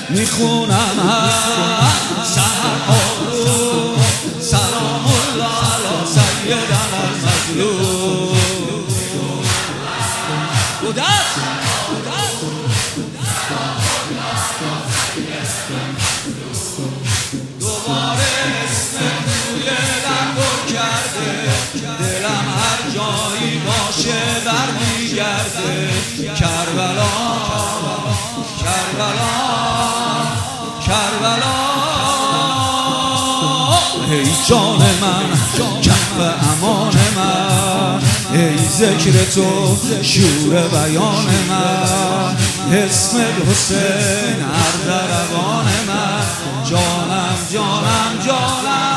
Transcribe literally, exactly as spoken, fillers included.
میخونم سحر رو سلام الله علی سیدنا المظلوم. دوباره اسم توی لبو کرده، دلم هر جایی باشه برمیگرده. کربلا کربلا کربلا ای جان من کف امان من، ای ذکر تو شور بیان من، اسم حسین هر در روان من. جانم جانم جانم